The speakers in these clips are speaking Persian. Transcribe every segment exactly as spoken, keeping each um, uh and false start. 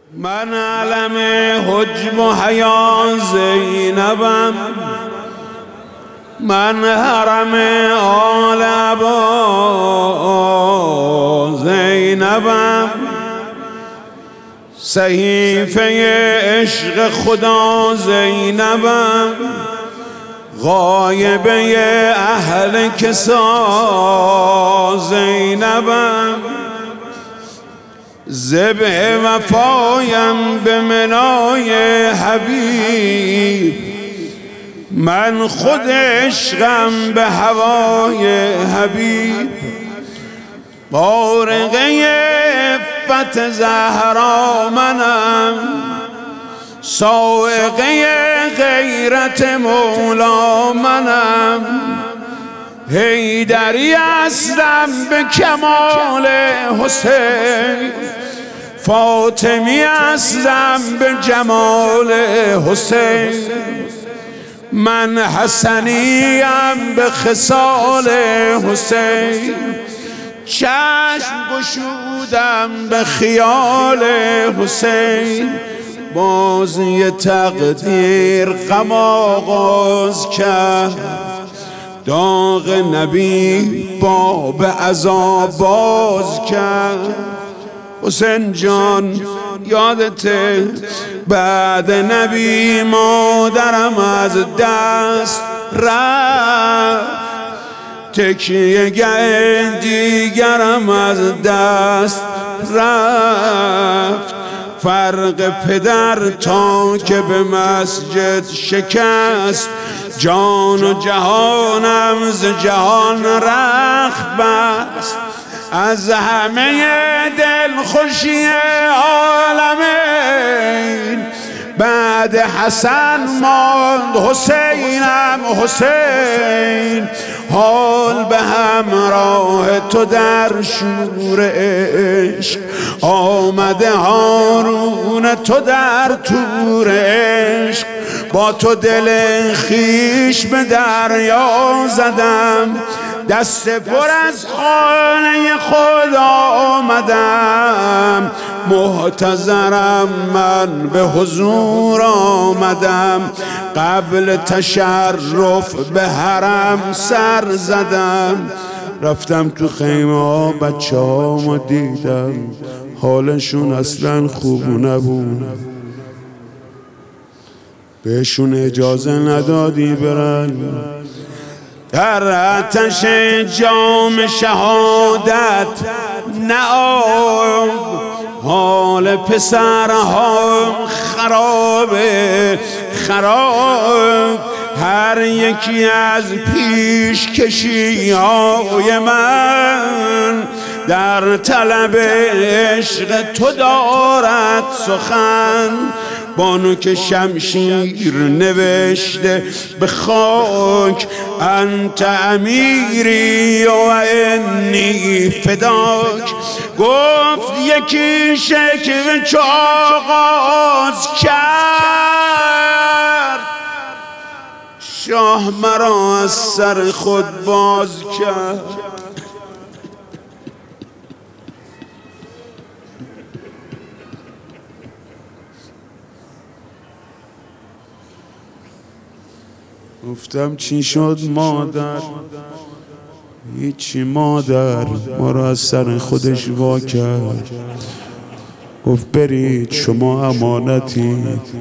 من علم حجب و حیا زینبم، من حرم آل عبا زینبم، صحیفه عشق خدا زینبم، غایبه اهل کسا زینبم، ذبح وفایم به منای حبیب، من خود عشقم به هوای حبیب، بارقه عفت زهرا منم، سائقه غیرت مولا منم، حیدری هستم به کمال حسین، فاطمی هستم به جمال حسین، من حسنیم به خصال حسین، چشم گشودم به خیال حسین، بازی تقدیر غم آغاز کرد، داغ نبی باب عذاب باز کرد. حسین جان یادته بعد نبی مادرم از دست رفت، تکیه گه دیگرم از دست رفت، فرق پدر تا که به مسجد شکست، جان و جهانم ز جهان رخت بست، از همه دل خوشی عالمین بعد حسن ماند حسینم حسین، حال به همراه تو در شور عشق آمده، هارون تو در تور عشق، با تو دل خیش به دریا زدم، دست پر از خانه خود آمدم، محتضرم من به حضور آمدم، قبل تشرف به حرم سر زدم، رفتم تو خیمه ها بچه هامو دیدم، حالشون اصلا خوب نبود، بهشون اجازه ندادی برن، در آتش جام شهادت نه آب، حال پسرها خرابه خراب، هر یکی از پیش کشی های من در طلب عشق تو دارد سخن، بانو که شمشیر نوشته به خاک، انت امیری و انی فداک، گفت یکی شکوه چو آغاز کرد، شاه مرا از سر خود باز کرد. گفتم چی شد مادر؟ هیچی مادر، ما را از سر خودش وا کرد، گفت برید شما امانتی.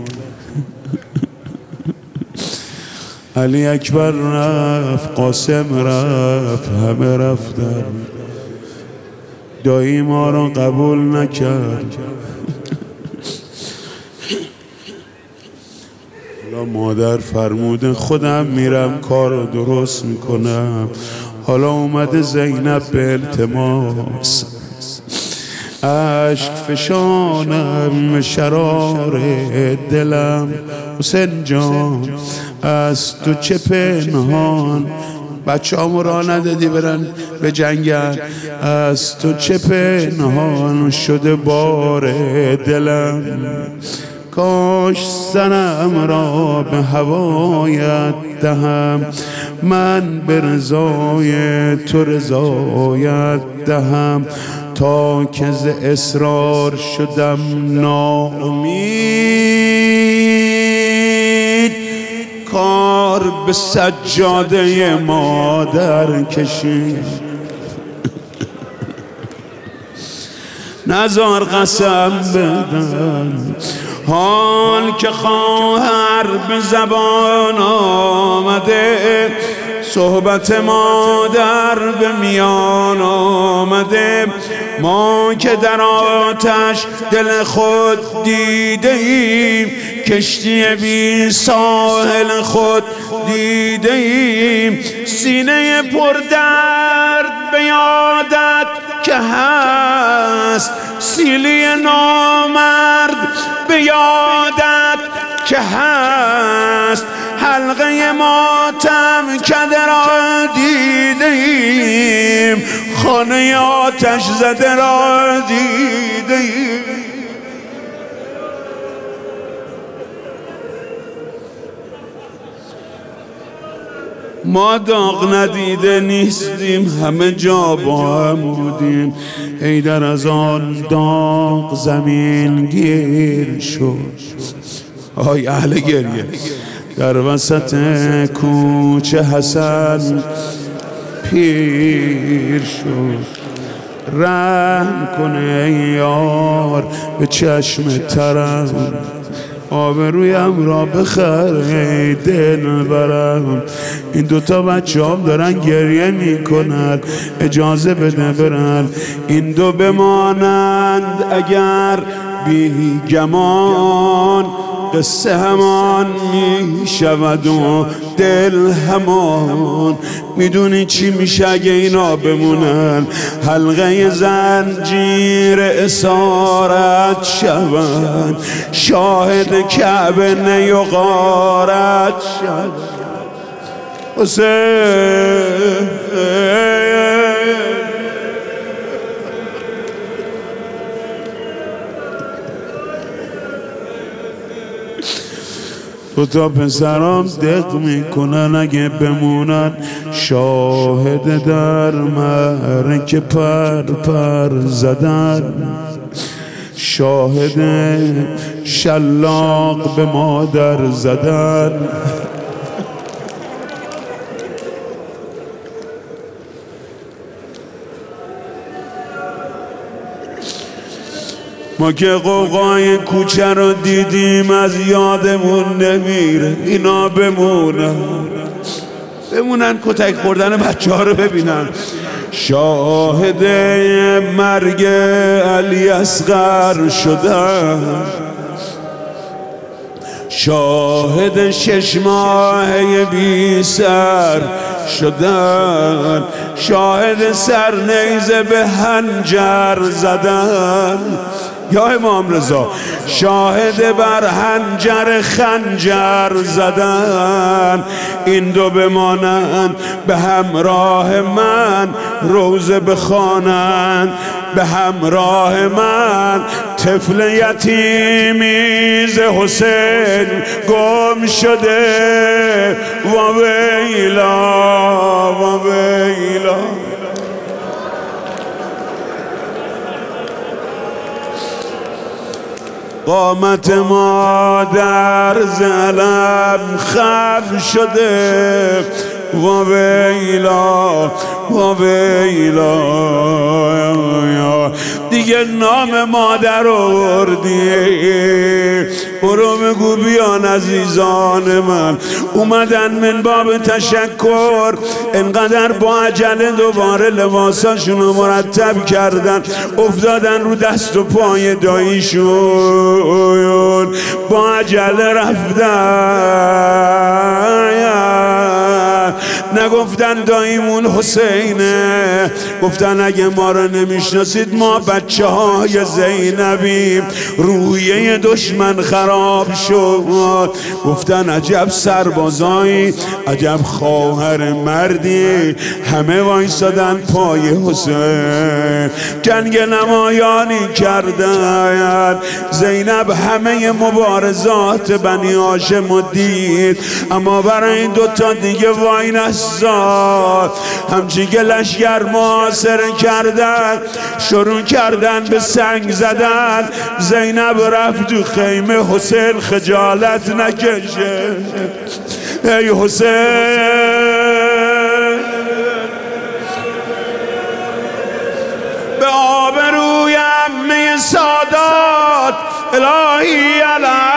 علی اکبر رفت، قاسم رفت، همه رفتن، دایی ما را قبول نکرد. مادر فرموده خودم میرم کار رو درست میکنم، حالا اومده زینب به التماس، عشق فشانم شرار دلم، حسین جان از تو چه پنهان، بچه همو را ندادی برن به جنگن، از تو چه پنهان شده بار دلم، کاش سرم را به هوایت دهم، من به رضای تو رضایت دهم، تا که ز اصرار شدم ناامید، کار به سجاده مادر کشید. نزار قسم بدم حال که خواهر به زبان آمده، صحبت مادر به میان آمده. ما که در آتش دل خود دیده ایم، کشتی بی ساحل خود دیده ایم. سینه پر درد به یادت که هست، سیلی نامرد به یادت که هست. حلقه ماتم کده را دیده ایم، خانه آتش زده را دیده ایم. ما داغ ندیده نیستیم، همه جا با هم بودیم. حیدر از آن داغ زمین گیر شد. آی اهل گریه در وسط کوچه حسن پیر شد. رحم کنه یار به چشم ترم، آبرویم را بخره دل برم. این دوتا بچه هم دارن گریه میکنن، اجازه بده برن. این دو بمانند اگر بی گمان، قصه همان می شود و دل همان. میدونی چی میشه اگه اینا بمونن؟ حلقه زنجیر اسارت شود، شاهد کعبه نی و غارت شود. حسین تو تا پسرام دق میکنن اگه بمونن، شاهد در معرکه پر پر زدن، شاهد شلاق به مادر زدن. ما که قوقای کوچه رو دیدیم از یادمون نمیره. اینا بمونن بمونن کتک خوردن بچه ها رو ببینن. شاهد مرگ علی اصغر شدن، شاهد شش ماهه بی سر شدن، شاهد سرنیزه به هنجر زدن. یا امام رضا شاهد بر هنجر خنجر زدن. این دو بمانند به همراه من، روزه بخوانند به همراه من. طفل یتیمی ز حسین گم شده، و ویلا و ویلا. قامت مادر زلم خم شده، و ویلا و ویلا. دیگه نام مادر آوردی، برو بگو بیان عزیزان من. اومدن من باب تشکر، انقدر با عجله دوباره لباساشونو مرتب کردن، افتادن رو دست و پای داییشون، با عجله رفتن. نگفتن داییمون حسینه، گفتن اگه ما رو نمیشناسید ما بچه های زینبیم. رویه دشمن خراب شد. گفتن عجب سربازایی، عجب خواهر مردی. همه وایسادن پای حسین، جنگ نمایانی کردن. زینب همه مبارزات بنی هاشم دید، اما برای این دوتا دیگه وای نست یزاد همچی که لشگر محاصره کردن شروع کردن به سنگ زدن. زینب رفت تو خیمه حسین خجالت نکشه. ای حسین به آبروی عمه سادات الهی علی